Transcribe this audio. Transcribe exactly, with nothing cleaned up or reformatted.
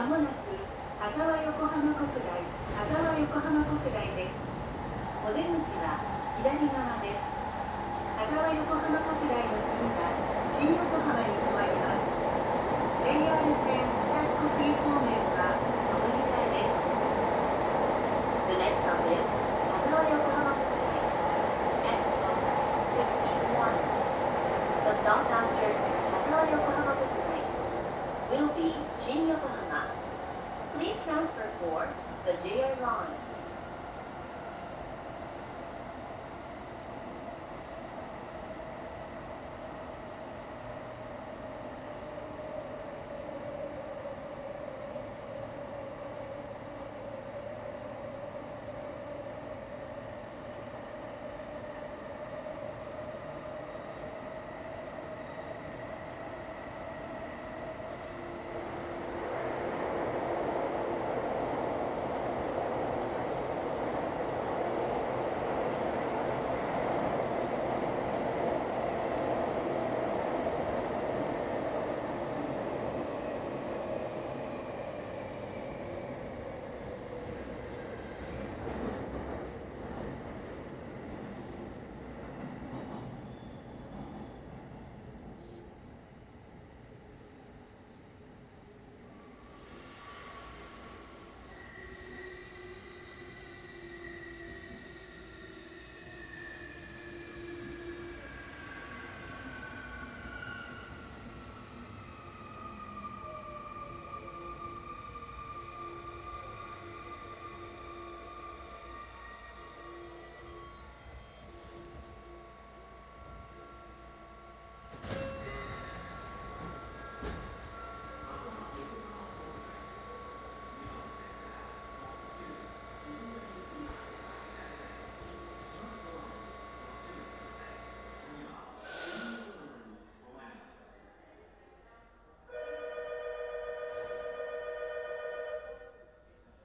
もなく羽沢横浜国大羽沢横浜国大です。お出口は左側です。羽沢横浜国大の次は新横浜に停まります。ジェイアール 線武蔵小杉方面は上り換えです。The next stop is 羽沢横浜国大 Exit fifty-one. The stop after 羽沢横浜国大 will be 新横浜. Please transfer for the J R line.